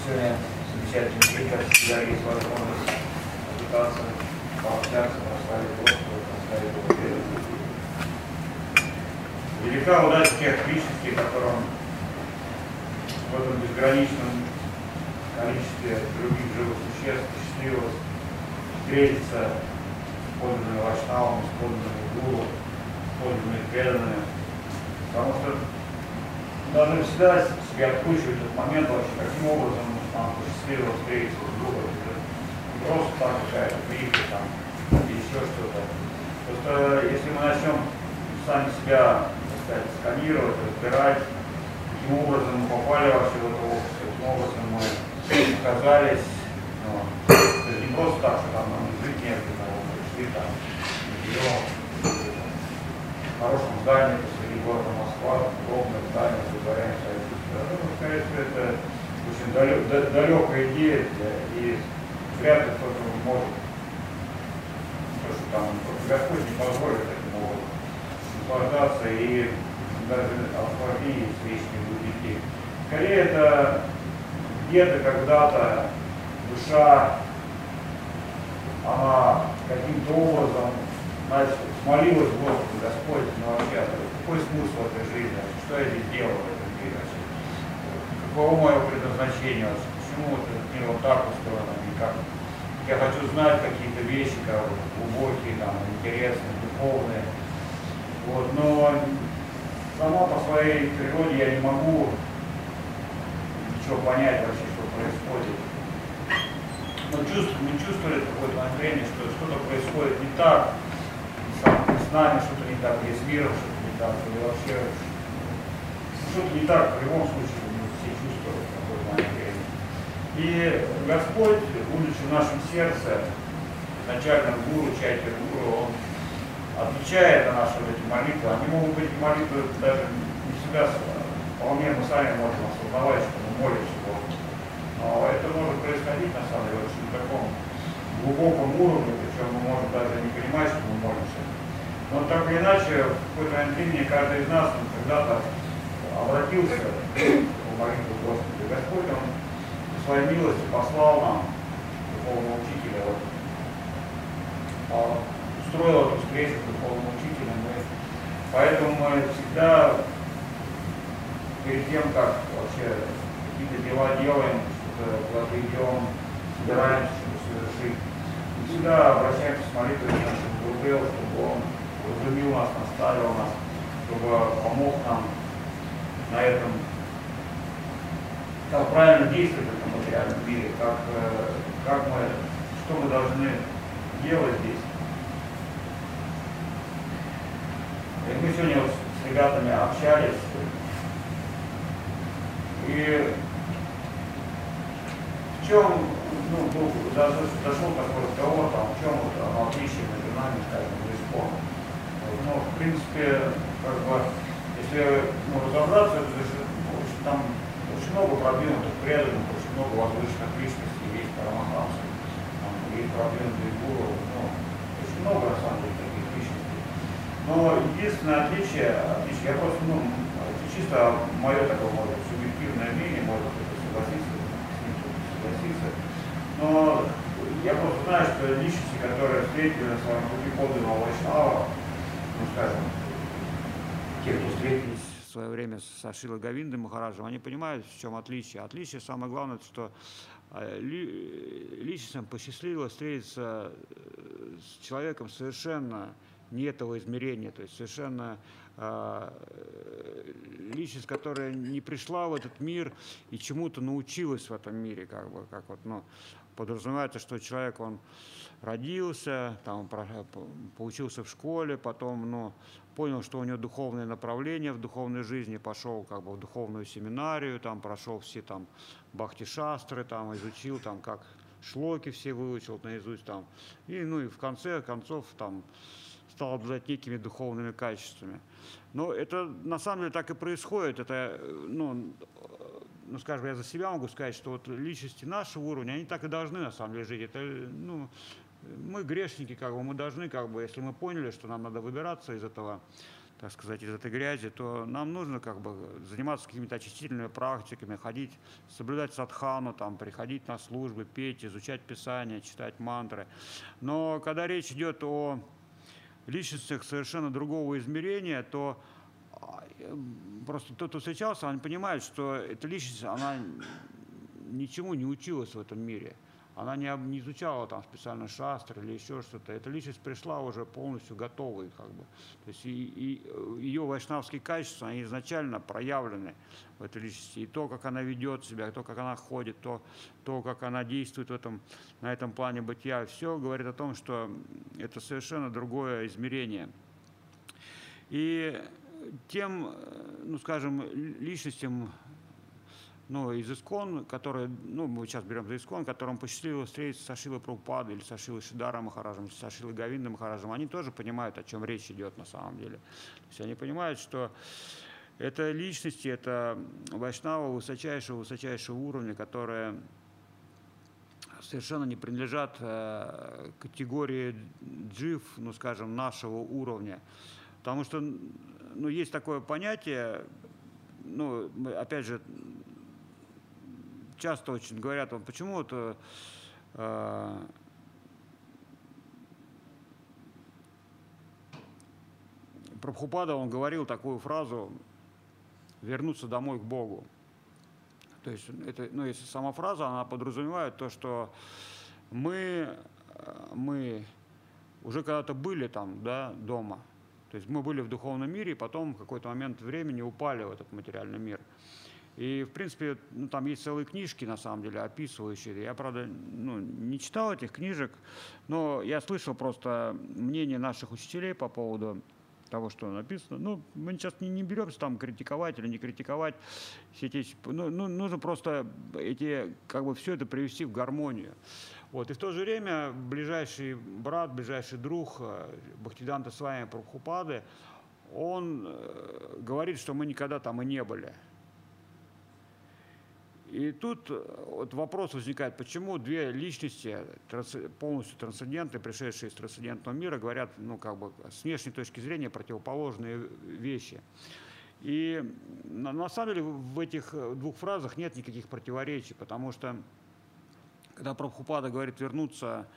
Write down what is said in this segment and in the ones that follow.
Сегодня замечательный день, как всегда, есть возможность отдыхаться, пообщаться, прославить Господа, прославить Его веру. Велика удача тех личностей, которым в этом безграничном количестве других живых существ посчастливилось встретиться с подлинными вайшнавами, с подлинными гуру, с подлинными преданными. Потому что должны всегда себе откручивать этот момент вообще, каким образом нам посчастливилось встретиться с Богом. Не просто так какая-то притча там, или еще что-то. Просто если мы начнем сами себя, так сказать, сканировать, разбирать, каким образом мы попали вообще в это общество, каким образом мы оказались, это не просто так, что там нам жить негде, мы пришли там, живем в хорошем здании посреди города Москва, ровное здание, предваряем свои чувства. Ну, скорее всего, это очень далекая идея, и вряд ли кто-то может, то, что там Господь не позволит этим образом наслаждаться, и даже наслаждение есть вещи не будет идти. Скорее, это где-то когда-то душа, она каким-то образом, значит, молилась Господу: Господь, ну вообще, какой смысл этой жизни, что я здесь делаю в этом мире, каково мое предназначение, почему этот мир вот так устроен, никак. Я хочу знать какие-то вещи, глубокие, там, интересные, духовные. Вот, но сама по своей природе я не могу ничего понять вообще, что происходит. Но мы чувствовали в какое-то время, что что-то происходит не так, с нами что-то не так, и с миром что-то не так, или вообще что-то не так, в любом случае мы все чувствовали в какое-то время. И Господь, будучи в нашем сердце, изначально гуру, чайтер гуру, он отвечает на наши эти молитвы. Они могут быть молитвы даже не всегда, вполне мы сами можем осознавать, что мы молимся Богу. Но это может происходить на самом деле очень на таком глубоком уровне, причем мы можем даже не понимать, что мы молимся. Но так или иначе, в какой-то времени каждый из нас когда-то обратился в молитву Господу. Господь, Он по своей милости послал нам духовного учителя. Устроил эту встречу с духовным учителем. Поэтому мы всегда, перед тем, как вообще какие-то дела делаем, что-то куда-то идем, собираемся что-то совершить, мы всегда обращаемся с молитвой к нашему Гурудеву, чтобы он разумил нас, наставил нас, чтобы помог нам на этом, как правильно действовать в этом материальном мире, что мы должны делать здесь. И мы сегодня вот с ребятами общались, и в чем, дошел такой разговор, там, в чем отличие между нами, скажем, и спором. Но, в принципе, если разобраться, там очень много продвинутых преданных, очень много возвышенных личностей, есть парамахамсы, есть продвинутые гуру, очень много, на самом деле, таких личностей. Но единственное отличие, я просто, чисто мое такое, может быть, субъективное мнение, может быть, согласиться, согласиться, но я просто знаю, что личности, которые встретили на своем пути подлинного вайшнава, скажем, те, кто встретились в свое время со Шрилой Говиндой Махараджем, они понимают, в чем отличие. Отличие, самое главное, что личностям посчастливилось встретиться с человеком совершенно не этого измерения, то есть совершенно личность, которая не пришла в этот мир и чему-то научилась в этом мире, подразумевается, что человек, он родился, там, поучился в школе, потом, понял, что у него духовное направление в духовной жизни, пошел в духовную семинарию, там, прошел все там бхакти-шастры, там, изучил, там, как шлоки все выучил наизусть, там, и в конце концов, там, стал обладать некими духовными качествами. Но это на самом деле так и происходит. Это, скажем, я за себя могу сказать, что вот личности нашего уровня, они так и должны на самом деле жить. Это, мы грешники, мы должны, если мы поняли, что нам надо выбираться из этого, так сказать, из этой грязи, то нам нужно как бы заниматься какими-то очистительными практиками, ходить, соблюдать садхану, там, приходить на службы, петь, изучать Писание, читать мантры. Но когда речь идет о личностях совершенно другого измерения, то просто тот, кто встречался, он понимает, что эта личность, она ничему не училась в этом мире. Она не изучала там специально шастры или еще что-то. Эта личность пришла уже полностью готовой, как бы. То есть и ее вайшнавские качества, они изначально проявлены в этой личности. И то, как она ведет себя, то, как она ходит, то как она действует на этом плане бытия, все говорит о том, что это совершенно другое измерение. И тем, ну, скажем, личностям, ну, из ИСККОН, которые, ну, мы сейчас берем за ИСККОН, которым посчастливилось встретиться с Шрилой Прабхупадой или со Шрилой Шридаром Махараджем, или со Шрилой Говиндом Махараджем, они тоже понимают, о чем речь идет на самом деле. То есть они понимают, что это личности, это вайшнавы высочайшего уровня, которые совершенно не принадлежат категории джив, ну, скажем, нашего уровня. Потому что, ну, есть такое понятие, ну, опять же, часто очень говорят, почему-то Прабхупада, он говорил такую фразу «вернуться домой к Богу». То есть, это, ну, если сама фраза, она подразумевает то, что мы уже когда-то были там, да, дома. То есть мы были в духовном мире, и потом в какой-то момент времени упали в этот материальный мир. И, в принципе, ну, там есть целые книжки, на самом деле, описывающие. Я, правда, ну, не читал этих книжек, но я слышал просто мнение наших учителей по поводу того, что написано. Ну, мы сейчас не беремся там критиковать или не критиковать все эти... Ну, нужно просто как бы все это привести в гармонию. Вот. И в то же время ближайший брат, ближайший друг Бхактисиданта Свами Прабхупады, он говорит, что мы никогда там и не были. И тут вот вопрос возникает, почему две личности, полностью трансцендентные, пришедшие из трансцендентного мира, говорят, ну, как бы, с внешней точки зрения противоположные вещи. И на самом деле в этих двух фразах нет никаких противоречий, потому что, когда Прабхупада говорит вернуться,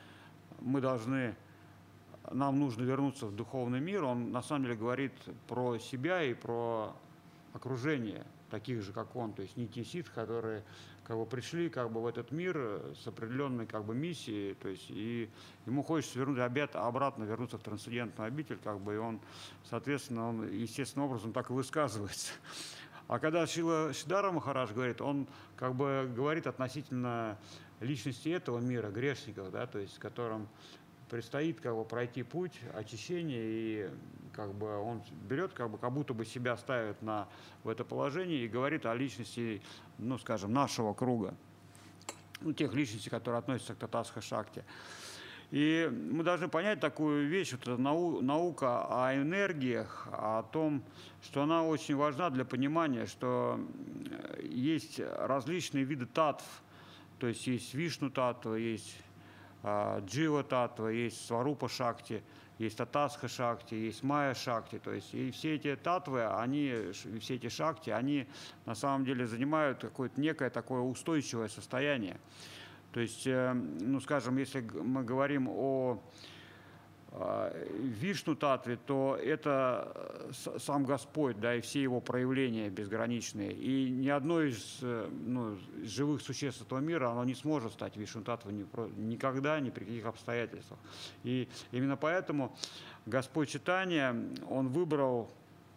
нам нужно вернуться в духовный мир, он на самом деле говорит про себя и про окружение таких же, как он, то есть нити-ситх, которые как бы пришли как бы в этот мир с определенной как бы миссией, то есть и ему хочется обратно вернуться в трансцендентную обитель, как бы, и он, соответственно, он естественным образом так и высказывается. А когда Шрила Шридара Махарадж говорит, он как бы говорит относительно личности этого мира, грешников, да, то есть которым предстоит как бы пройти путь очищения, и как бы он берет, как будто бы себя ставит в это положение и говорит о личности, ну, скажем, нашего круга, ну, тех личностей, которые относятся к Татастха Шакти. И мы должны понять такую вещь, вот эта наука о энергиях, о том, что она очень важна для понимания, что есть различные виды татв, то есть есть Вишну-татва, есть Джива-татва, есть Сварупа-шакти, есть Татастха-шакти, есть Майя-шакти. То есть и все эти татвы, все эти шакти, они на самом деле занимают какое-то некое такое устойчивое состояние. То есть, ну, скажем, если мы говорим о Вишну-татве, то это сам Господь, да, и все его проявления безграничные. И ни одно из живых существ этого мира, оно не сможет стать Вишну-татвой никогда, ни при каких обстоятельствах. И именно поэтому Господь Чайтанья, он выбрал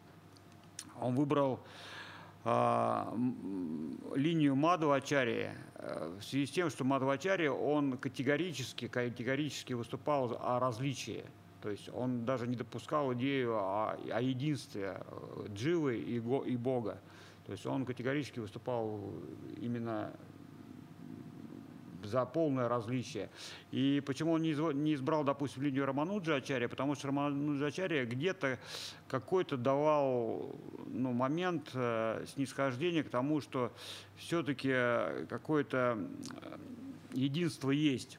линию Мадхвачарьи в связи с тем, что Мадхвачарья, он категорически выступал о различии. То есть он даже не допускал идею о единстве Дживы и Бога. То есть он категорически выступал именно за полное различие. И почему он не избрал, допустим, линию Рамануджа-ачарьи? Потому что Рамануджа-ачарья где-то какой-то давал момент снисхождения к тому, что все-таки какое-то единство есть.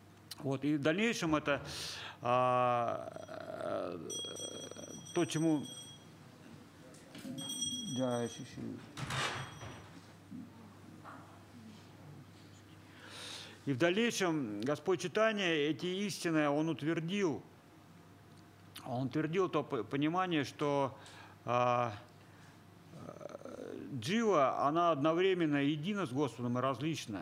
Вот. И в дальнейшем это то, чему Да, и в дальнейшем Господь читания эти истины Он утвердил. Он утвердил то понимание, что джива, она одновременно едина с Господом и различна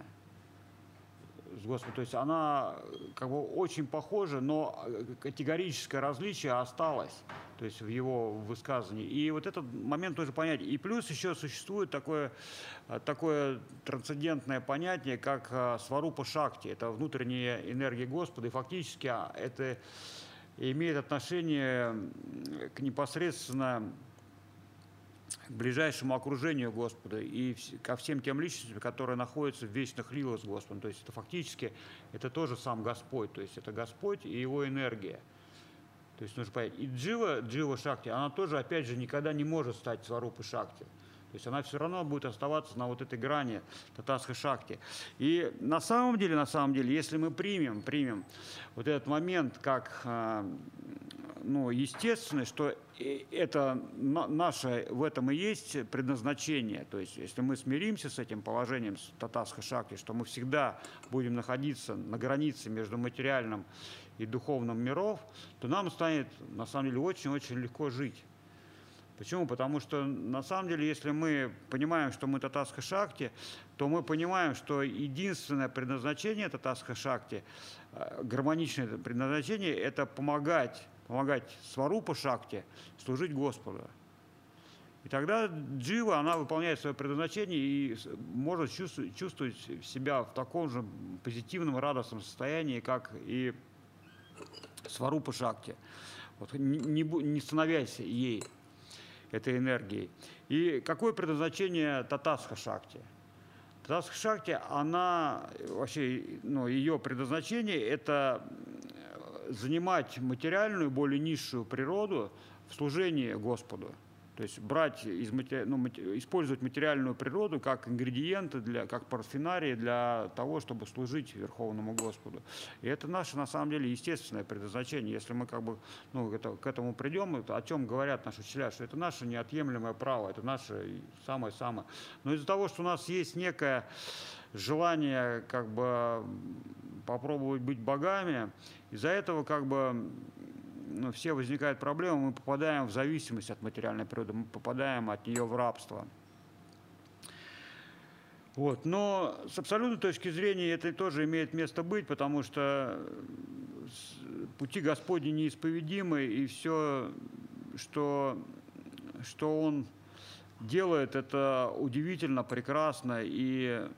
с Господом. То есть она как бы очень похожа, но категорическое различие осталось, то есть в его высказывании. И вот этот момент тоже понять. И плюс еще существует такое трансцендентное понятие, как сварупа шакти. Это внутренняя энергия Господа. И фактически это имеет отношение к непосредственно к ближайшему окружению Господа и ко всем тем личностям, которые находятся в вечных лилах с Господом. То есть это фактически это тоже сам Господь, то есть это Господь и Его энергия. То есть нужно понять. И джива шакти, она тоже, опять же, никогда не может стать сварупой шакти. То есть она все равно будет оставаться на вот этой грани татастха шакти. И на самом деле, если мы примем вот этот момент как естественно, что это наше, в этом и есть предназначение. То есть если мы смиримся с этим положением, с татастха шакти, что мы всегда будем находиться на границе между материальным и духовным миров, то нам станет, на самом деле, очень-очень легко жить. Почему? Потому что, на самом деле, если мы понимаем, что мы татастха шакти, то мы понимаем, что единственное предназначение татастха шакти, гармоничное предназначение, это помогать сварупа шакти служить Господу. И тогда джива, она выполняет свое предназначение и может чувствовать себя в таком же позитивном, радостном состоянии, как и сварупа шакти, вот, не становясь ей, этой энергией. И какое предназначение татастха шакти? Татастха шакти, она вообще, ее предназначение – это занимать материальную, более низшую природу в служении Господу. То есть использовать материальную природу как ингредиенты, как парфюмерии для того, чтобы служить Верховному Господу. И это наше, на самом деле, естественное предназначение. Если мы к этому придем, о чем говорят наши учителя, что это наше неотъемлемое право, это наше самое-самое. Но из-за того, что у нас есть некое желание попробовать быть богами, из-за этого все возникают проблемы, мы попадаем в зависимость от материальной природы, мы попадаем от нее в рабство. Вот. Но с абсолютной точки зрения это тоже имеет место быть, потому что пути Господни неисповедимы, и все, что Он делает, это удивительно, прекрасно, и,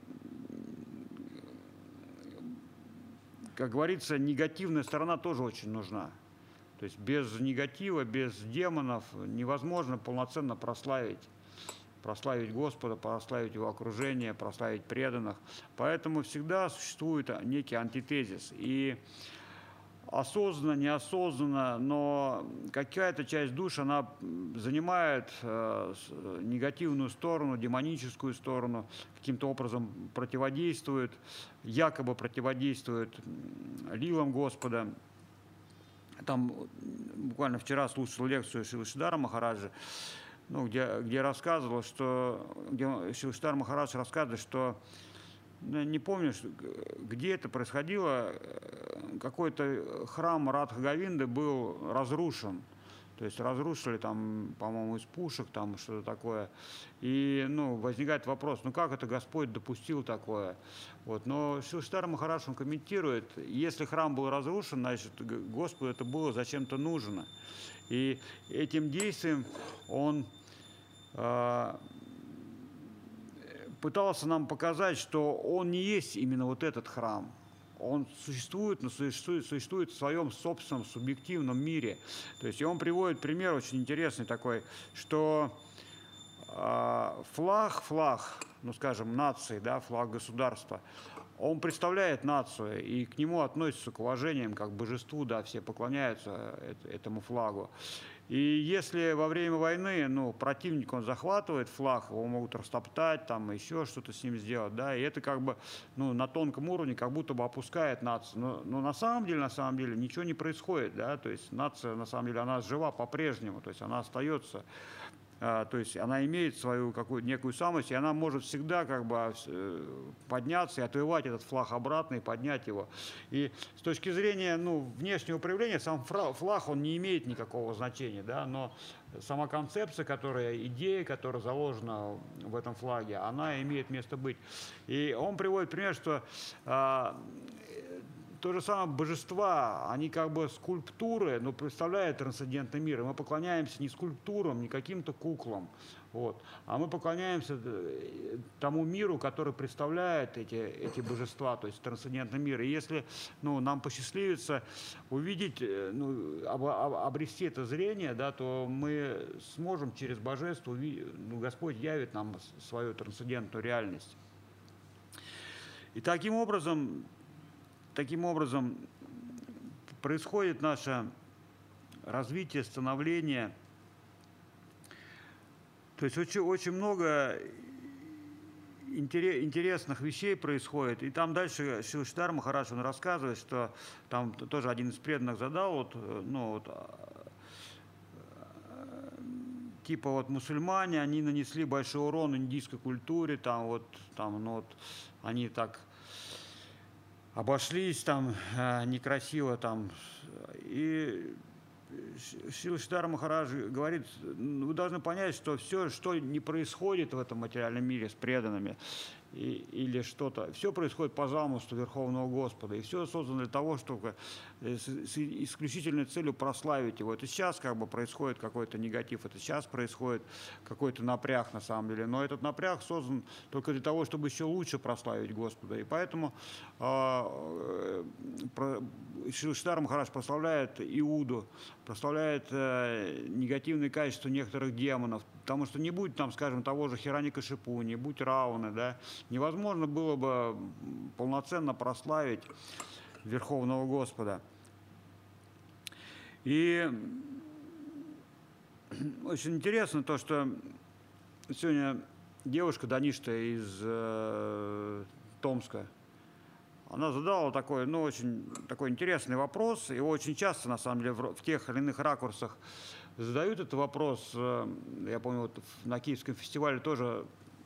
как говорится, негативная сторона тоже очень нужна. То есть без негатива, без демонов невозможно полноценно прославить Господа, прославить Его окружение, прославить преданных. Поэтому всегда существует некий антитезис. И осознанно, неосознанно, но какая-то часть душ, она занимает негативную сторону, демоническую сторону, каким-то образом противодействует, якобы противодействует лилам Господа. Там буквально вчера слушал лекцию Шрила Шридхара Махараджа, где рассказывал, где Шрила Шридхар Махарадж рассказывает, что, не помню, где это происходило, какой-то храм Радха Говинды был разрушен. То есть разрушили там, по-моему, из пушек, там что-то такое. И, возникает вопрос, как это Господь допустил такое? Вот. Но Шрила Шридхар Махарадж, он комментирует, если храм был разрушен, значит, Господу это было зачем-то нужно. И этим действием он пытался нам показать, что он не есть именно вот этот храм. Он существует, но существует в своем собственном субъективном мире. То есть, и он приводит пример очень интересный такой, что флаг, скажем, нации, да, флаг государства, он представляет нацию, и к нему относятся к уважением, как к божеству, да, все поклоняются этому флагу. И если во время войны, противник, он захватывает флаг, его могут растоптать, там еще что-то с ним сделать, да, и это на тонком уровне как будто бы опускает нацию. Но на самом деле ничего не происходит, да, то есть нация, на самом деле, она жива по-прежнему, то есть она остается то есть она имеет свою какую-то некую самость, и она может всегда как бы подняться и отвоевать этот флаг обратно и поднять его. И с точки зрения внешнего проявления сам флаг, он не имеет никакого значения, да, но сама концепция, идея, которая заложена в этом флаге, она имеет место быть. И он приводит пример, что то же самое божества, они как бы скульптуры, но представляют трансцендентный мир. И мы поклоняемся не скульптурам, не каким-то куклам, вот, а мы поклоняемся тому миру, который представляет эти божества, то есть трансцендентный мир. И если нам посчастливится увидеть, обрести это зрение, да, то мы сможем через божество увидеть, Господь явит нам свою трансцендентную реальность. И таким образом происходит наше развитие, становление. То есть очень много интересных вещей происходит. И там дальше Шилшидар Махарадж, он рассказывает, что там тоже один из преданных задал, типа мусульмане, они нанесли большой урон индийской культуре, они так обошлись там некрасиво там. И Шилшидар Махарадж говорит, вы должны понять, что все, что не происходит в этом материальном мире с преданными, или что-то, все происходит по замыслу Верховного Господа, и все создано для того, чтобы с исключительной целью прославить Его. Это сейчас как бы происходит какой-то негатив, это сейчас происходит какой-то напряг на самом деле, но этот напряг создан только для того, чтобы еще лучше прославить Господа. И поэтому Шилшидар Махарадж прославляет Иуду, прославляет негативные качества некоторых демонов, потому что не будь там, скажем, того же Хираникашипу, не будь Раваны, да, невозможно было бы полноценно прославить Верховного Господа. И очень интересно то, что сегодня девушка Даништа из Томска, она задала такой, очень такой интересный вопрос. Его очень часто, на самом деле, в тех или иных ракурсах задают этот вопрос. Я помню, на Киевском фестивале тоже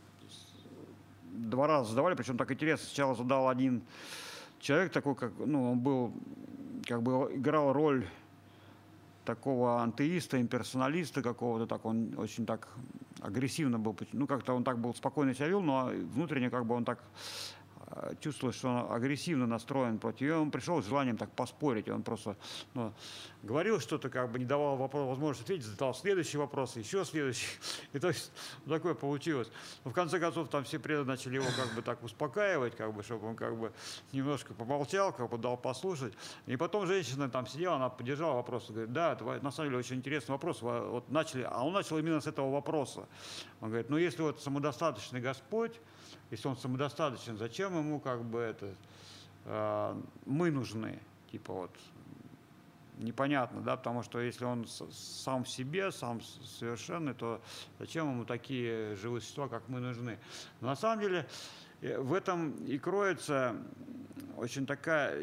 2 раза задавали, причем так интересно. Сначала задал один человек, такой, как, он был, как бы играл роль такого антеиста, имперсоналиста какого-то, так он очень так агрессивно был, как-то он так был спокойно себя вел, но внутренне как бы он так чувствовал, что он агрессивно настроен против. И он пришел с желанием так поспорить. Он просто говорил что-то, как бы не давал возможность ответить, задал следующий вопрос, еще следующий. И то есть такое получилось. Но в конце концов там все преданные начали его как бы так успокаивать, как бы, чтобы он как бы немножко помолчал, как бы дал послушать. И потом женщина там сидела, она поддержала вопрос, говорит, да, это на самом деле очень интересный вопрос. Он начал именно с этого вопроса. Он говорит, если самодостаточный Господь, если он самодостаточен, зачем ему как бы мы нужны? Типа непонятно, да, потому что если он сам в себе, сам совершенный, то зачем ему такие живые существа, как мы, нужны? Но на самом деле в этом и кроется очень такая,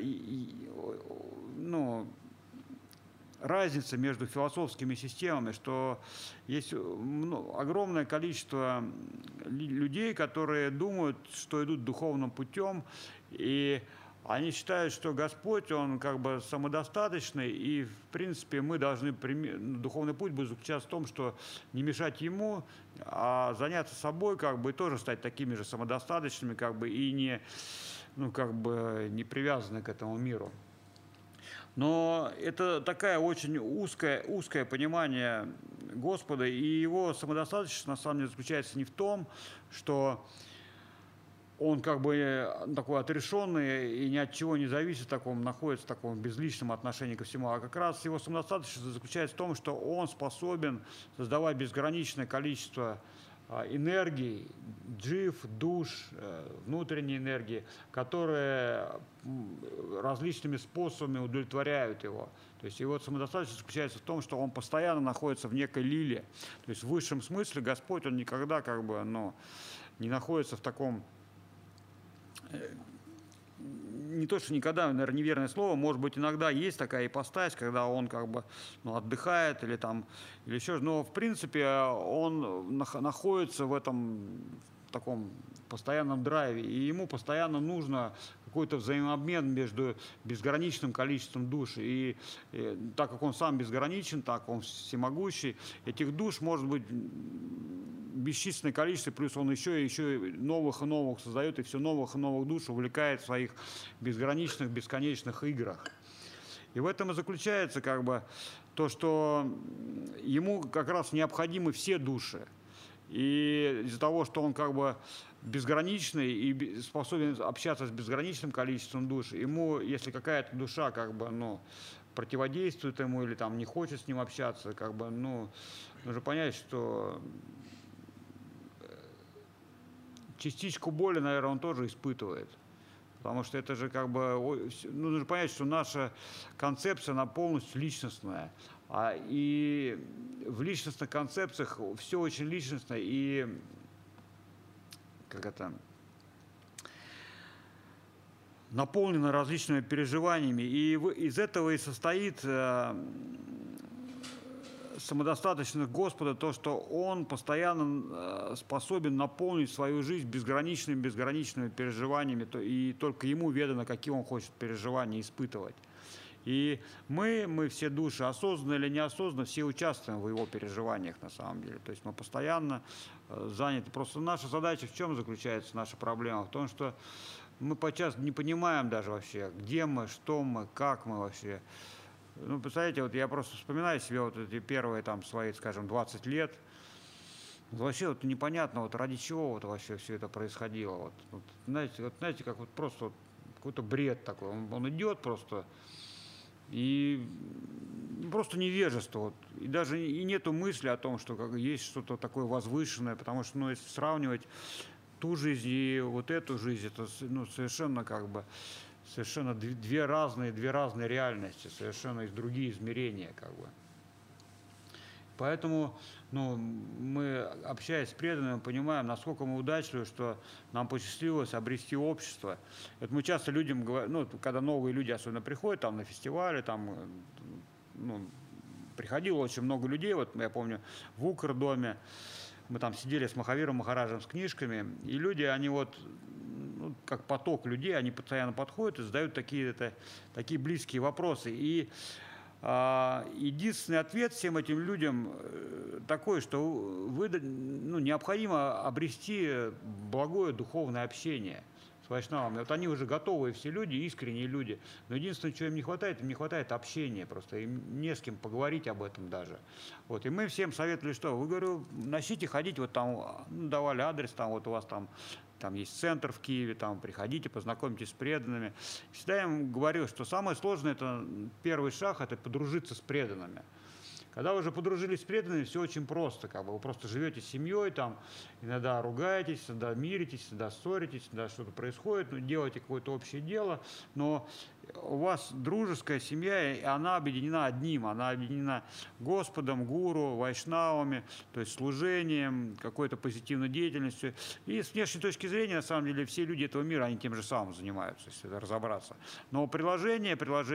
разница между философскими системами, что есть огромное количество людей, которые думают, что идут духовным путем, и они считают, что Господь, Он как бы самодостаточный, и, в принципе, мы должны, духовный путь будет заключаться в том, что не мешать Ему, а заняться собой, как бы, и тоже стать такими же самодостаточными, как бы, и не привязаны к этому миру. Но это такое очень узкое понимание Господа, и его самодостаточность на самом деле заключается не в том, что он как бы такой отрешенный и ни от чего не зависит, находится в таком безличном отношении ко всему, а как раз его самодостаточность заключается в том, что он способен создавать безграничное количество энергии, джив, душ, внутренней энергии, которые различными способами удовлетворяют его. То есть его самодостаточность заключается в том, что он постоянно находится в некой лиле. То есть в высшем смысле Господь, он никогда как бы, не находится в таком, не то, что никогда, наверное, неверное слово, может быть, иногда есть такая ипостась, когда он как бы отдыхает или там, или еще, но в принципе он находится в этом таком постоянном драйве, и ему постоянно нужно какой-то взаимообмен между безграничным количеством душ. И так как он сам безграничен, так он всемогущий, этих душ может быть бесчисленное количество, плюс он еще новых и новых создает, и все новых и новых душ увлекает в своих безграничных, бесконечных играх. И в этом и заключается как бы то, что ему как раз необходимы все души. И из-за того, что он как бы безграничный и способен общаться с безграничным количеством душ, ему, если какая-то душа как бы, противодействует ему или там не хочет с ним общаться, как бы, нужно понять, что частичку боли, наверное, он тоже испытывает. Потому что это же как бы, нужно понять, что наша концепция, она полностью личностная. И в личностных концепциях все очень личностно и наполнено различными переживаниями. И из этого и состоит самодостаточность Господа, то, что Он постоянно способен наполнить свою жизнь безграничными переживаниями, и только Ему ведомо, какие Он хочет переживания испытывать. И мы все души, осознанно или неосознанно, все участвуем в Его переживаниях на самом деле. То есть мы постоянно заняты. Просто наша задача в чем заключается, наша проблема? В том, что мы подчас не понимаем даже вообще, где мы, что мы, как мы вообще. Представляете, вот я просто вспоминаю себе вот эти первые там свои, скажем, 20 лет. Вообще вот непонятно, вот ради чего вот вообще все это происходило. Знаете, как вот просто какой-то бред такой. Он идет просто, и просто невежество. Вот. И даже и нету мысли о том, что есть что-то такое возвышенное, потому что, если сравнивать ту жизнь и вот эту жизнь, это совершенно совершенно две разные реальности, совершенно из другие измерения как бы. Поэтому мы, общаясь с преданными, понимаем, насколько мы удачливы, что нам посчастливилось обрести общество. Это мы часто людям говорим, когда новые люди особенно приходят там, на фестивали, там, приходило очень много людей. Вот я помню, в Укр-доме мы там сидели с Махавиром Махараджем с книжками, и люди, они как поток людей, они постоянно подходят и задают такие близкие вопросы. И единственный ответ всем этим людям такой, что необходимо обрести благое духовное общение с вайшнавами. Вот они уже готовые все люди, искренние люди. Но единственное, что им не хватает общения просто. Им не с кем поговорить об этом даже. Вот. И мы всем советовали, что вы, говорю, начните ходить, вот там, давали адрес, там вот у вас там есть центр в Киеве, там приходите, познакомьтесь с преданными. Всегда я им говорил, что самое сложное, это первый шаг, это подружиться с преданными. Когда вы уже подружились с преданными, все очень просто. Вы просто живете с семьей, там, иногда ругаетесь, иногда миритесь, иногда ссоритесь, иногда что-то происходит, делаете какое-то общее дело, но у вас дружеская семья, и она объединена одним, она объединена Господом, гуру, вайшнавами, то есть служением, какой-то позитивной деятельностью. И с внешней точки зрения, на самом деле, все люди этого мира, они тем же самым занимаются, если разобраться. Но приложение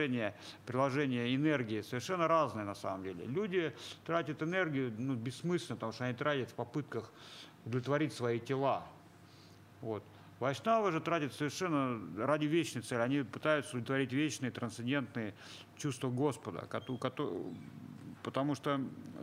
энергии совершенно разное на самом деле. Люди тратят энергию бессмысленно, потому что они тратят в попытках удовлетворить свои тела. Вот. Вайшнавы же тратят совершенно ради вечной цели. Они пытаются удовлетворить вечные, трансцендентные чувства Господа. Потому что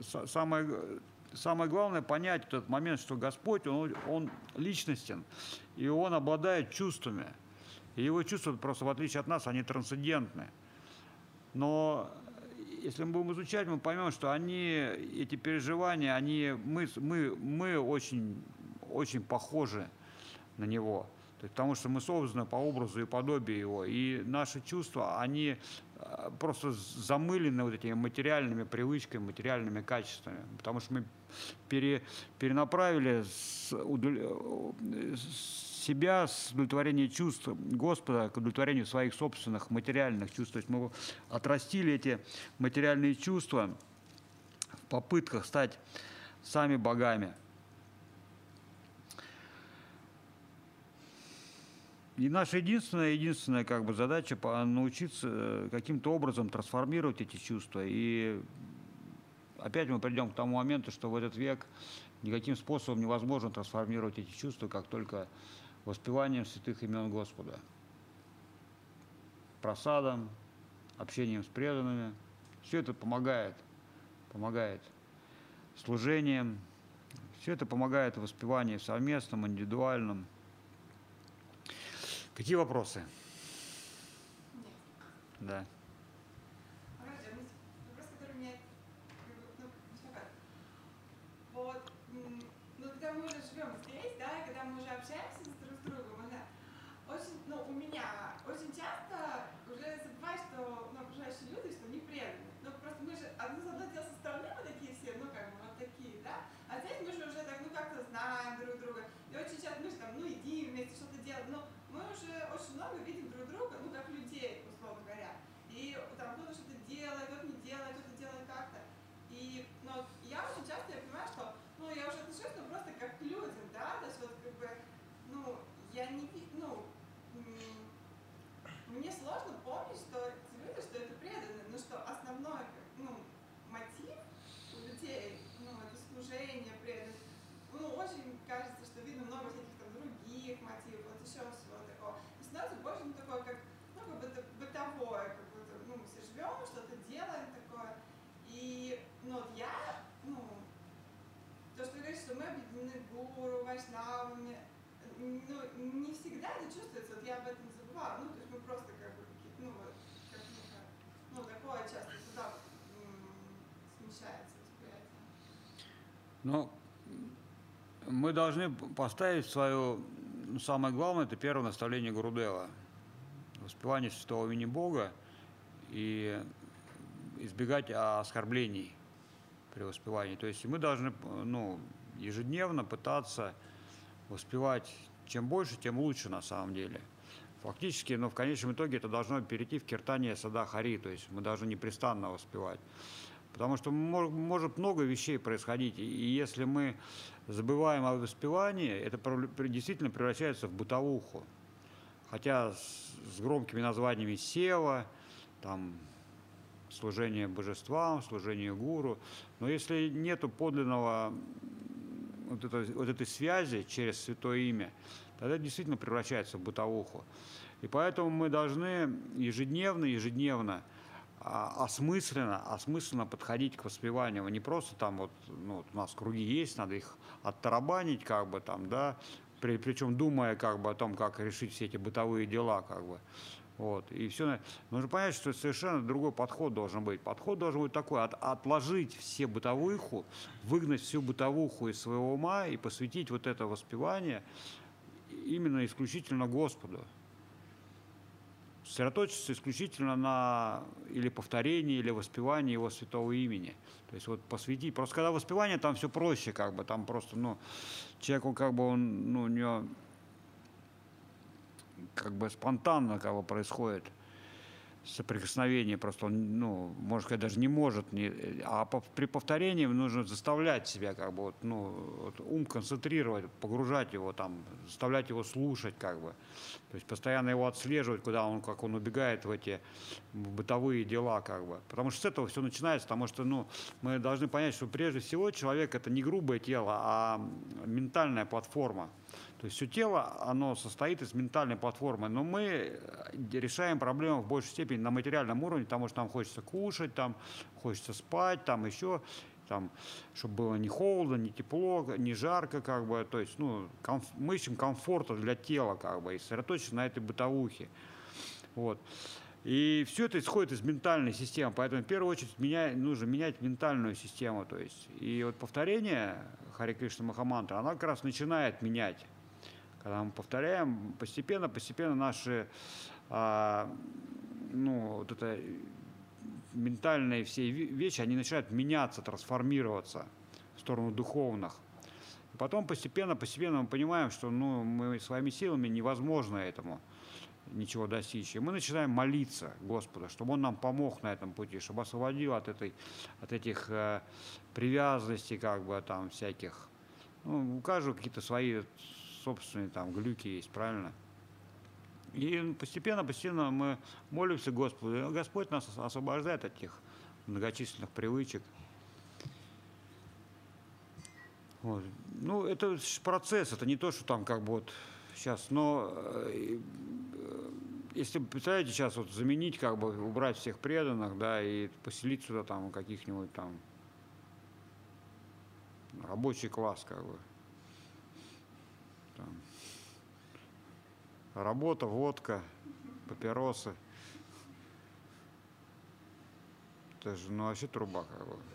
самое главное понять в этот момент, что Господь, Он личностен, и Он обладает чувствами. И Его чувства, просто в отличие от нас, они трансцендентны. Но если мы будем изучать, мы поймем, что эти переживания, мы очень, очень похожи на Него, потому что мы созданы по образу и подобию Его, и наши чувства, они просто замылены вот этими материальными привычками, материальными качествами, потому что мы перенаправили себя с удовлетворения чувств Господа к удовлетворению своих собственных материальных чувств. То есть мы отрастили эти материальные чувства в попытках стать сами богами. И наша единственная как бы задача научиться каким-то образом трансформировать эти чувства. И опять мы придем к тому моменту, что в этот век никаким способом невозможно трансформировать эти чувства, как только воспеванием святых имен Господа. Просадом, общением с преданными. Все это помогает. Служением. Все это помогает в воспевании совместном, индивидуальном. Какие вопросы? Нет. Да. Вопрос, который меня, вот, ну, когда мы уже живем здесь, да, и когда мы уже общаемся друг с другом, очень, у меня очень часто уже забываю, что окружающие люди, что они преданы. Просто мы же одно дело со стороны мы такие все, вот такие, да, а здесь мы же уже так, как-то знаем друг друга, и очень часто мы же там, едим вместе, что-то делаем, но мы уже очень много видим друг друга, как людей, условно говоря, и там кто-то что-то делает, кто-то не делает, кто-то делает как-то, и, я очень часто я понимаю, что, я уже отношусь, просто как к людям, да, то есть вот как бы, я не, мне сложно помнить, что эти люди, что это преданные, что основной, мотив у людей, это служение, преданность. Очень кажется, что видно много всяких там других мотивов, вот еще всего такого. И становится больше, такое, как, бытовое, как будто, мы все живем, что-то делаем такое. И, я, то, что говорит, что мы объединены гуру, вайшнавами, не всегда это чувствуется, вот я об этом забывала, то есть мы просто как бы какие-то, такое часто туда смещается восприятие. Мы должны поставить свое, самое главное, это первое наставление Гурудева. Воспевание святого имени Бога и избегать оскорблений при воспевании. То есть мы должны ежедневно пытаться воспевать чем больше, тем лучше на самом деле. Фактически, в конечном итоге это должно перейти в киртание сада Хари, то есть мы должны непрестанно воспевать. Потому что может много вещей происходить, и если мы забываем о воспевании, это действительно превращается в бытовуху. Хотя с громкими названиями сева, там, служение божествам, служение гуру, но если нету подлинного вот этой связи через святое имя, тогда действительно превращается в бытовуху. И поэтому мы должны ежедневно осмысленно подходить к воспеванию. Не просто там у нас круги есть, надо их оттарабанить, причем думая о том, как решить все эти бытовые дела, И все. Нужно понять, что совершенно другой подход должен быть. Подход должен быть такой: отложить все бытовуху, выгнать всю бытовуху из своего ума и посвятить вот это воспевание именно исключительно Господу. Сосредоточиться исключительно на или повторении, или воспевании Его святого имени. То есть посвятить. Просто когда воспевание, там все проще, там просто, человеку у него спонтанно происходит соприкосновение, просто он, можно сказать, даже не может, при повторении нужно заставлять себя, ум концентрировать, погружать его, заставлять его слушать, то есть постоянно его отслеживать, куда он, как он убегает в эти бытовые дела, потому что с этого все начинается, потому что, мы должны понять, что прежде всего человек — это не грубое тело, а ментальная платформа. То есть все тело, оно состоит из ментальной платформы, но мы решаем проблему в большей степени на материальном уровне, потому что нам хочется кушать, хочется спать, еще, чтобы было не холодно, не тепло, не жарко, то есть, мы ищем комфорта для тела, и сосредоточиться на этой бытовухе. И все это исходит из ментальной системы, поэтому в первую очередь нужно менять ментальную систему, то есть, и повторение Харе Кришна Махамантры, она как раз начинает менять. Когда мы повторяем, постепенно наши ментальные все вещи, они начинают меняться, трансформироваться в сторону духовных. И потом постепенно мы понимаем, что мы своими силами невозможно этому ничего достичь. И мы начинаем молиться Господу, чтобы Он нам помог на этом пути, чтобы освободил от этих привязанностей, всяких. У каждого какие-то свои собственные глюки есть, правильно? И постепенно мы молимся Господу, и Господь нас освобождает от этих многочисленных привычек. Вот. Ну, это процесс, это не то, что там как бы вот сейчас, но если, представляете, сейчас вот заменить, как бы убрать всех преданных, да, и поселить сюда там каких-нибудь там рабочий класс, как бы. Там. Работа, водка, папиросы. Это же, ну, вообще труба, как бы.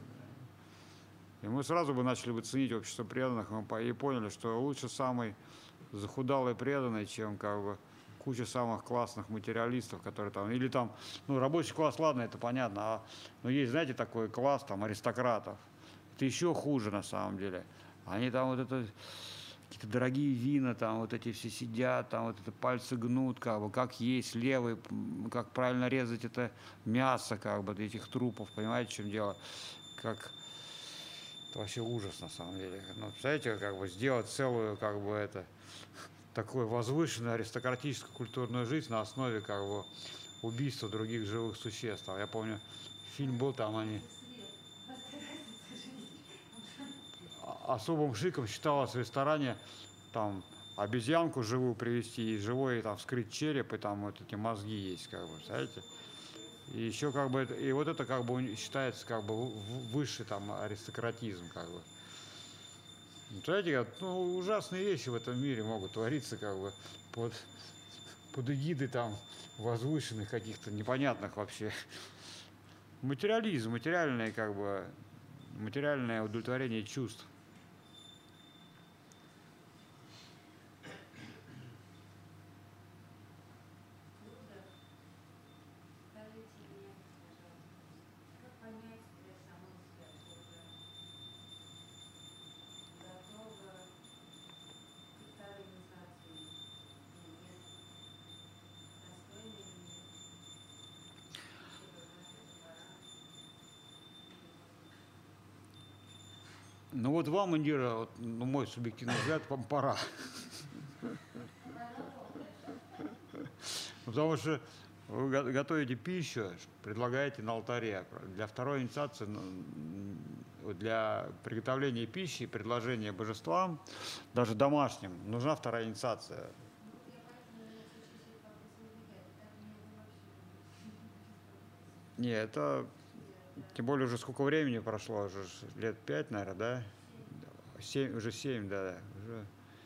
И мы сразу бы начали бы ценить общество преданных, и поняли, что лучше самый захудалый преданный, чем как бы куча самых классных материалистов, которые там, или там, ну, рабочий класс, ладно, это понятно, но есть, знаете, такой класс там аристократов, это еще хуже на самом деле. Они там вот это, какие-то дорогие вина, там вот эти все сидят, там вот это пальцы гнут, как бы, как есть левый, как правильно резать это мясо, как бы, этих трупов, понимаете, в чем дело? Как... Это вообще ужас на самом деле. Ну, представляете, как бы сделать целую, как бы это, такую возвышенную аристократическую культурную жизнь на основе, как бы, убийства других живых существ. Я помню, фильм был, там они особым шиком считалось в ресторане там обезьянку живую привезти и живой там вскрыть череп, и там вот эти мозги есть, как бы, знаете. И еще как бы, и вот это как бы считается как бы высший там аристократизм, как бы. Знаете, ну, ужасные вещи в этом мире могут твориться как бы под эгидой там возвышенных каких-то непонятных вообще. Материализм, материальное как бы, материальное удовлетворение чувств. Ну вот вам, Индира, вот, ну, мой субъективный взгляд, вам пора. Потому что вы готовите пищу, предлагаете на алтаре. Для второй инициации, для приготовления пищи и предложения божествам, даже домашним, нужна вторая инициация. Не, это... Тем более уже сколько времени прошло, уже лет 5, наверное, да? 7, уже 7, да. Уже...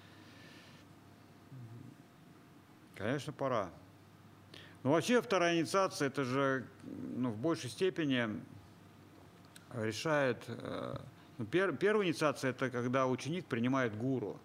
Конечно, пора. Ну, вообще, вторая инициация, это же, ну, в большей степени решает... Ну, первая инициация, это когда ученик принимает гуру.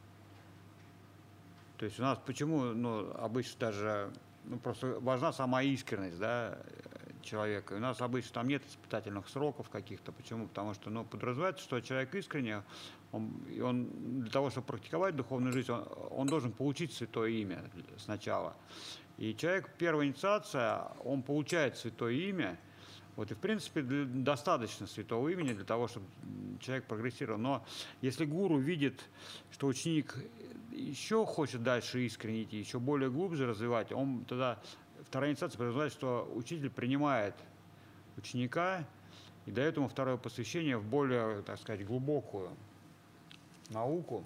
То есть у нас почему, ну, обычно даже... Ну, просто важна сама искренность, да, человека. У нас обычно там нет испытательных сроков каких-то. Почему? Потому что, ну, подразумевается, что человек искренне, он для того, чтобы практиковать духовную жизнь, он должен получить святое имя сначала. И человек, первая инициация, он получает святое имя. Вот, и, в принципе, достаточно святого имени для того, чтобы человек прогрессировал. Но если гуру видит, что ученик еще хочет дальше искренне идти, еще более глубже развивать, он тогда, вторая инициация подразумевает, что учитель принимает ученика и дает ему второе посвящение в более, так сказать, глубокую науку,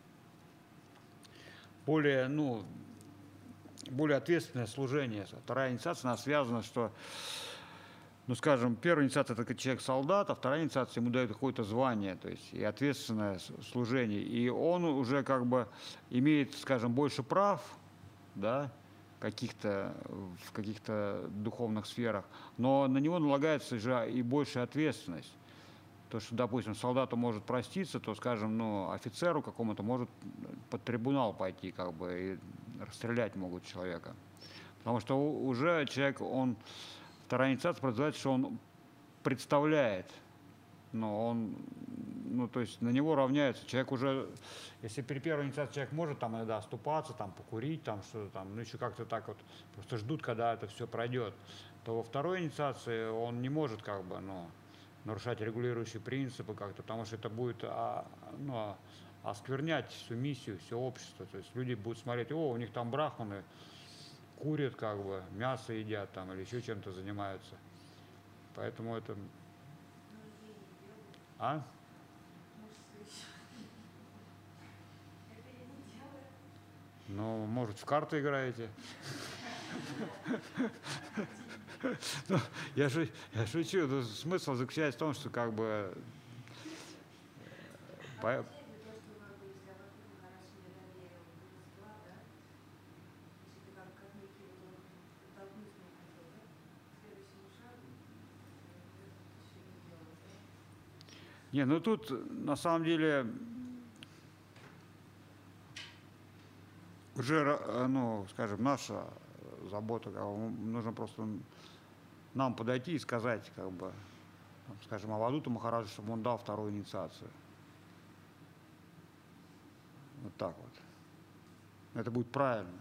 более, ну, более ответственное служение. Вторая инициация, она связана, что, ну, скажем, первая инициация – это человек-солдат, а вторая инициация ему дает какое-то звание, то есть и ответственное служение. И он уже как бы имеет, скажем, больше прав, да, в каких-то духовных сферах, но на него налагается же и большая ответственность. То, что, допустим, солдату может проститься, то, скажем, ну, офицеру какому-то может под трибунал пойти, как бы, и расстрелять могут человека. Потому что уже человек, он... Вторая инициация подразумевает, что он представляет, но он, ну, то есть на него равняется. Человек уже, если при первой инициации человек может там иногда оступаться, там, покурить, там, что-то там, ну, еще как-то так вот, просто ждут, когда это все пройдет, то во второй инициации он не может, как бы, ну, нарушать регулирующие принципы как-то, потому что это будет, ну, осквернять всю миссию, все общество. То есть люди будут смотреть, о, у них там брахманы курят, как бы, мясо едят там или еще чем-то занимаются. Поэтому это... А? Ну, может, в карты играете? Ну, я шучу. Но смысл заключается в том, что как бы... Не, ну тут на самом деле уже, ну, скажем, наша забота, как бы, нужно просто нам подойти и сказать, как бы, скажем, Авадуту Махараджу, чтобы он дал вторую инициацию. Вот так вот. Это будет правильно.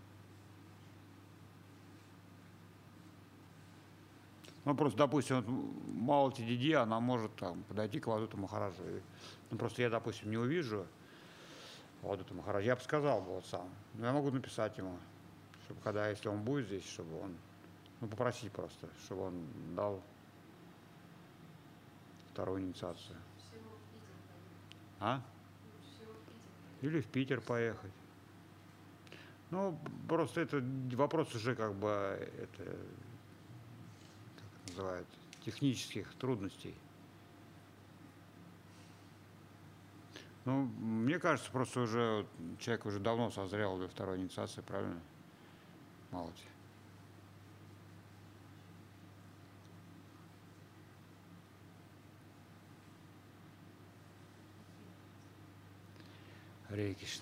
Ну, просто, допустим, вот Малати Диди, она может там подойти к Авадуту Махараджу. Ну, просто я, допустим, не увижу Авадуту Махараджа, я бы сказал бы вот сам. Но я могу написать ему, чтобы когда, если он будет здесь, чтобы он, ну, попросить просто, чтобы он дал вторую инициацию. А? Или в Питер поехать. Ну, просто это вопрос уже как бы, это, как называют, технических трудностей. Ну, мне кажется, просто уже человек уже давно созрел для второй инициации, правильно? Малати. Харе Кришна.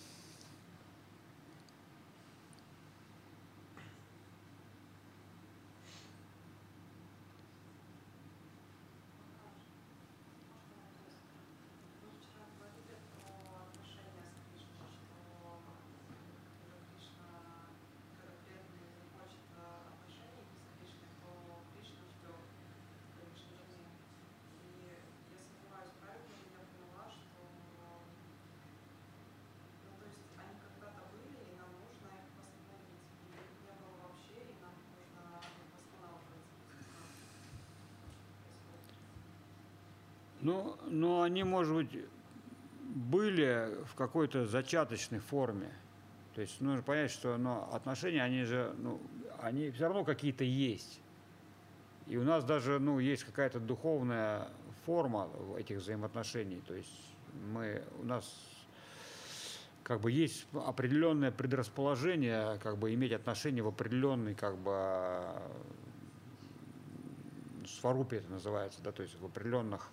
Ну, они, может быть, были в какой-то зачаточной форме. То есть нужно понять, что отношения, они же, ну, они все равно какие-то есть. И у нас даже, ну, есть какая-то духовная форма этих взаимоотношений. То есть у нас как бы есть определенное предрасположение, как бы иметь отношения в определенной, как бы, сварупе это называется, да, то есть в определенных.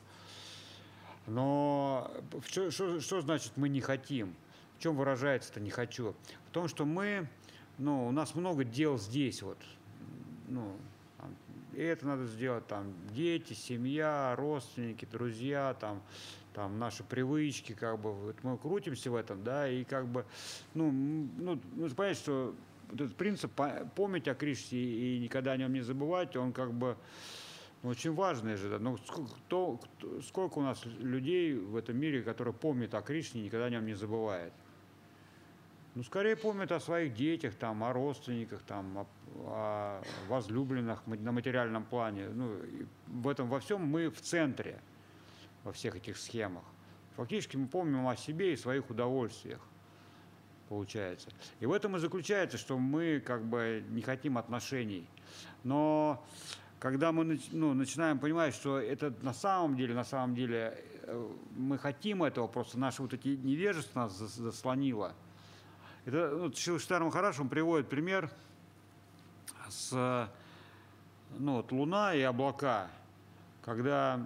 Но что значит мы не хотим? В чем выражается это «не хочу»? В том, что у нас много дел здесь, вот, ну, и это надо сделать, там, дети, семья, родственники, друзья, там наши привычки, как бы, вот мы крутимся в этом, да, и как бы, нужно понять, что вот этот принцип помнить о Кришне и никогда о нем не забывать, он как бы, очень важный же, да. Но сколько у нас людей в этом мире, которые помнят о Кришне и никогда о нем не забывают? Ну, скорее помнят о своих детях, там, о родственниках, там, о возлюбленных на материальном плане. Ну, во всем мы в центре, во всех этих схемах. Фактически мы помним о себе и своих удовольствиях, получается. И в этом и заключается, что мы как бы не хотим отношений. Но когда мы начинаем понимать, что это на самом деле мы хотим этого, просто наше вот эти невежество нас заслонило. Это Шрила Шридхар Махарадж, он приводит пример с луна и облака, когда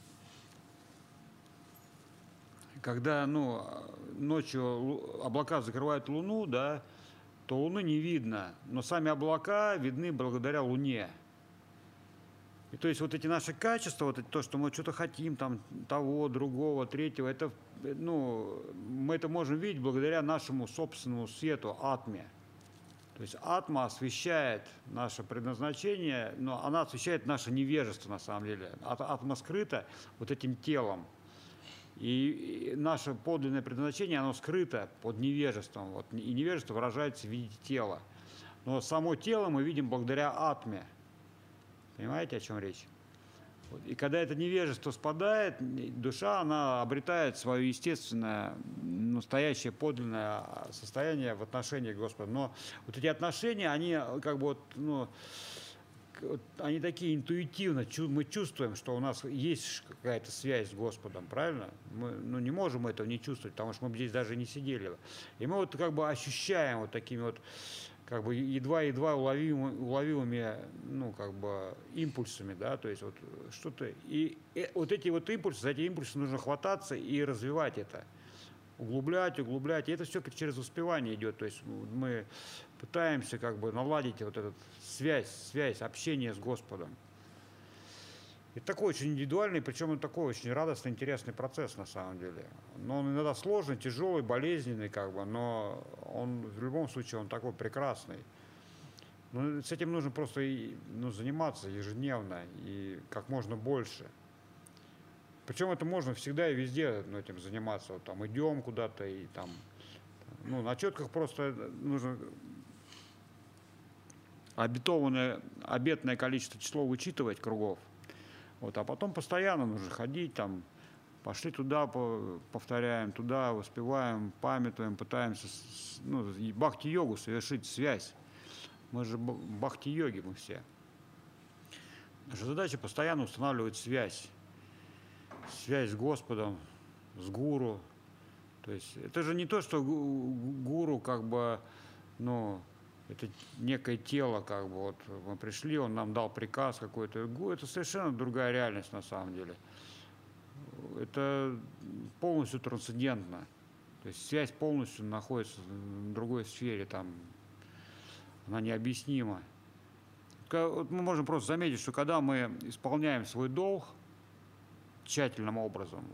ночью облака закрывают луну, да, то луны не видно, но сами облака видны благодаря луне. И то есть вот эти наши качества, вот это то, что мы что-то хотим, там, того, другого, третьего, это, мы это можем видеть благодаря нашему собственному свету, атме. То есть атма освещает наше предназначение, но она освещает наше невежество на самом деле. Атма скрыта вот этим телом. И наше подлинное предназначение, оно скрыто под невежеством. Вот, и невежество выражается в виде тела. Но само тело мы видим благодаря атме. Понимаете, о чем речь? И когда это невежество спадает, душа, она обретает свое естественное, настоящее, подлинное состояние в отношении к Господу. Но вот эти отношения, они как бы вот, ну, они такие интуитивно, мы чувствуем, что у нас есть какая-то связь с Господом, правильно? Мы не можем этого не чувствовать, потому что мы здесь даже не сидели. И мы вот как бы ощущаем вот такими вот как бы едва-едва уловимыми, ну, как бы импульсами, да, то есть вот что-то. И вот эти вот импульсы, за эти импульсы нужно хвататься и развивать это. Углублять. И это все через успевание идет. То есть мы пытаемся как бы наладить вот эту связь, общение с Господом. Это такой очень индивидуальный, причем это такой очень радостный, интересный процесс на самом деле. Но он иногда сложный, тяжелый, болезненный, как бы, но он в любом случае он такой прекрасный. Но с этим нужно просто заниматься ежедневно и как можно больше. Причем это можно всегда и везде этим заниматься. Вот, там идем куда-то и там, на четках просто нужно обетное количество число вычитывать кругов. Вот, а потом постоянно нужно ходить, там, пошли туда, повторяем, туда, воспеваем, памятуем, пытаемся бхакти-йогу совершить, связь. Мы же бхакти-йоги, мы все. Наша задача постоянно устанавливать связь с Господом, с гуру. То есть это же не то, что гуру как бы, это некое тело, как бы, вот мы пришли, он нам дал приказ какой-то. Это совершенно другая реальность на самом деле. Это полностью трансцендентно. То есть связь полностью находится в другой сфере, там, она необъяснима. Вот мы можем просто заметить, что когда мы исполняем свой долг тщательным образом,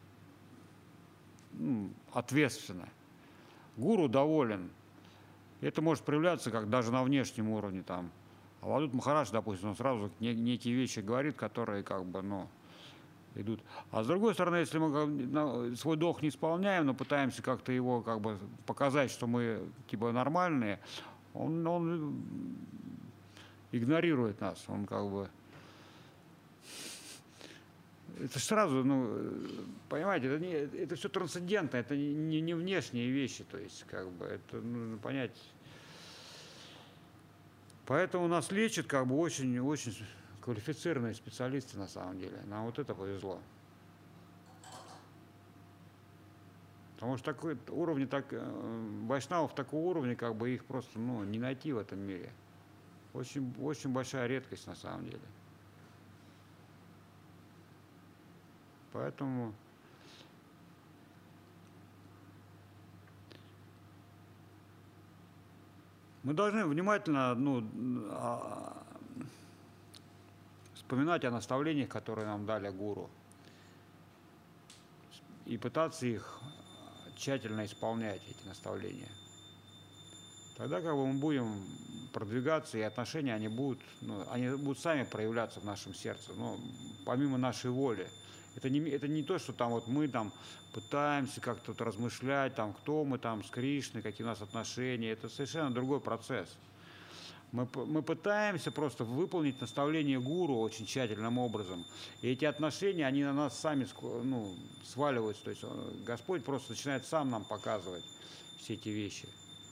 ответственно, гуру доволен. Это может проявляться как даже на внешнем уровне. Там. Авадут Махарадж, допустим, он сразу некие вещи говорит, которые как бы, идут. А с другой стороны, если мы свой долг не исполняем, но пытаемся как-то его как бы показать, что мы типа нормальные, он игнорирует нас. Он как бы... Это сразу, понимаете, это все трансцендентно, это не внешние вещи, то есть, как бы, это нужно понять. Поэтому нас лечат, как бы, очень квалифицированные специалисты, на самом деле. Нам вот это повезло. Потому что вайшнавов такого уровня, как бы, их просто, не найти в этом мире. Очень большая редкость, на самом деле. Поэтому мы должны внимательно вспоминать о наставлениях, которые нам дали гуру, и пытаться их тщательно исполнять, эти наставления. Тогда как бы мы будем продвигаться, и отношения они будут сами проявляться в нашем сердце, помимо нашей воли. Это не то, что там вот мы там пытаемся как-то размышлять, там, кто мы там с Кришной, какие у нас отношения. Это совершенно другой процесс. Мы пытаемся просто выполнить наставление гуру очень тщательным образом. И эти отношения, они на нас сами сваливаются. То есть Господь просто начинает сам нам показывать все эти вещи.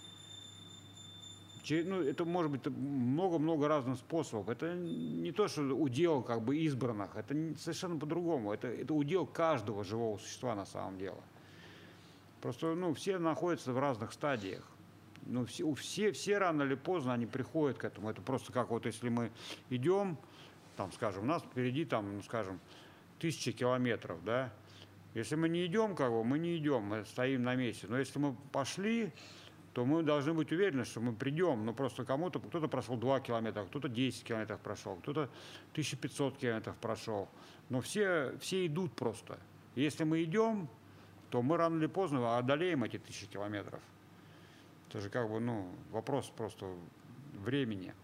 Это может быть много-много разных способов. Это не то, что удел как бы избранных, это совершенно по-другому. Это удел каждого живого существа на самом деле. Просто все находятся в разных стадиях. Все рано или поздно они приходят к этому. Это просто как вот если мы идем, там, скажем, у нас впереди там, 1000 километров, да. Если мы не идем, мы не идем, мы стоим на месте. Но если мы пошли, то мы должны быть уверены, что мы придем. Но просто кто-то прошел 2 километра, кто-то 10 километров прошел, кто-то 1500 километров прошел. Но все идут просто. И если мы идем, то мы рано или поздно одолеем эти 1000 километров. Это же как бы, вопрос просто времени.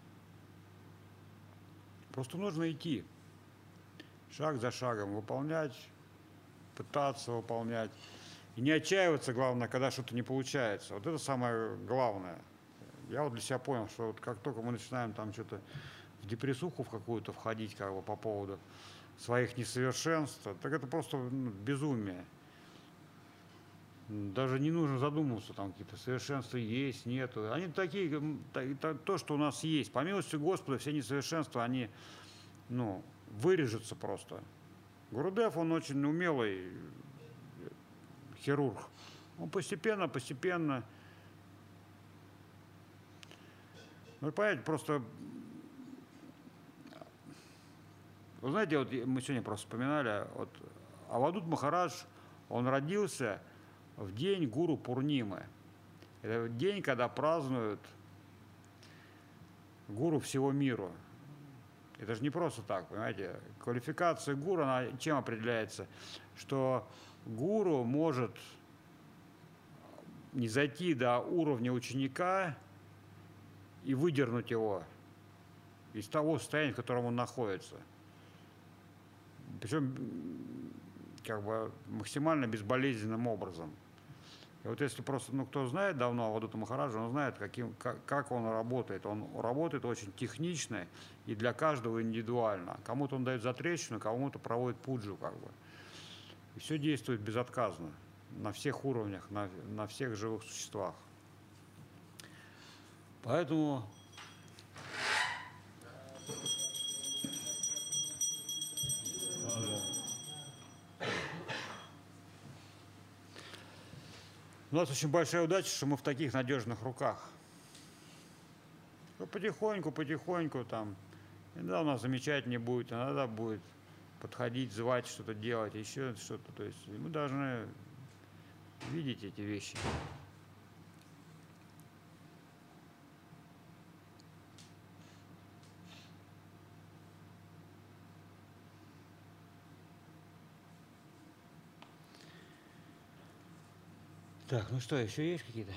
Просто нужно идти. Шаг за шагом выполнять пытаться выполнять. И не отчаиваться, главное, когда что-то не получается. Вот это самое главное. Я вот для себя понял, что вот как только мы начинаем там что-то в депрессуху в какую-то входить, как бы по поводу своих несовершенств, так это просто безумие. Даже не нужно задумываться, там какие-то совершенства есть, нету. Они такие, то, что у нас есть. По милости Господа, все несовершенства, они, вырежутся просто. Гурудев, он очень умелый хирург. Он постепенно, понимаете, просто, вы знаете, вот мы сегодня просто вспоминали, вот Авадут Махарадж, он родился в день Гуру Пурнимы. Это день, когда празднуют гуру всего мира. Это же не просто так, понимаете. Квалификация гуру, она чем определяется? Что гуру может не зайти до уровня ученика и выдернуть его из того состояния, в котором он находится. Причем как бы максимально безболезненным образом. И вот если просто, кто знает давно Авадута Махараджа, он знает, как он работает. Он работает очень технично и для каждого индивидуально. Кому-то он дает затрещину, кому-то проводит пуджу, как бы. И все действует безотказно, на всех уровнях, на всех живых существах. Поэтому у нас очень большая удача, что мы в таких надежных руках. Потихоньку там. Иногда у нас замечательнее будет, иногда будет подходить, звать, что-то делать, еще что-то. То есть мы должны видеть эти вещи. Так, ну что, еще есть какие-то?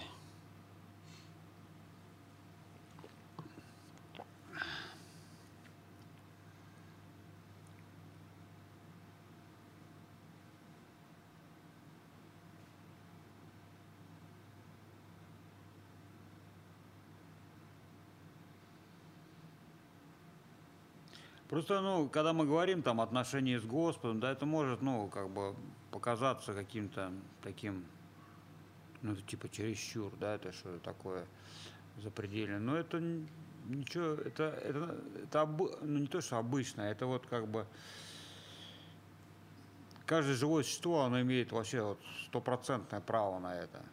Просто, когда мы говорим там отношения с Господом, да, это может, как бы показаться каким-то таким, типа чересчур, да, это что такое запредельное. Но это ничего, это не то, что обычно, это вот как бы каждое живое существо, оно имеет вообще вот стопроцентное право на это.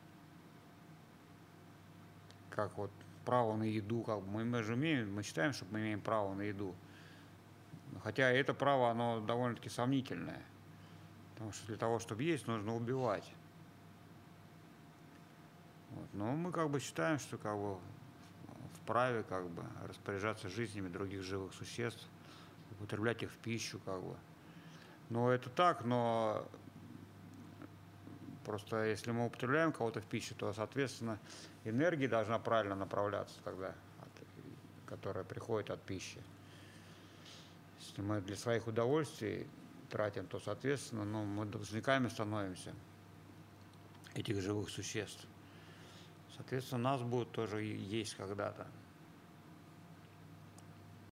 Как вот право на еду, как бы мы же мы считаем, что мы имеем право на еду. Хотя это право, оно довольно-таки сомнительное. Потому что для того, чтобы есть, нужно убивать. Вот. Но мы как бы считаем, что как бы вправе как бы распоряжаться жизнями других живых существ, употреблять их в пищу как бы. Но это так, но просто если мы употребляем кого-то в пищу, то, соответственно, энергия должна правильно направляться тогда, которая приходит от пищи. Если мы для своих удовольствий тратим, то, соответственно, мы должниками становимся этих живых существ. Соответственно, нас будут тоже есть когда-то.